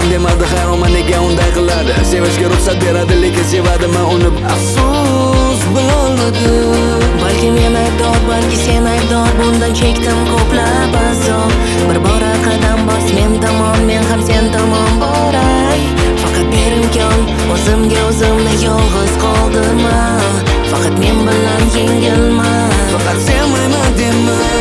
ham demadi hayronman nega unday qiladi. Sevishga ruxsat beradi lekin sevadimi uni afsus bilolmadim. Balki men aybdor, balki sen aybdor, bundan chekdim ko'plab azob. Bir bora qadam bos men tomon, men ham sen tomon boray. Faqat bir imkon, o'zimga o'zimni yolg'iz qoldirma. Faqat men bilan yengilma. Faqat sevmayman dema.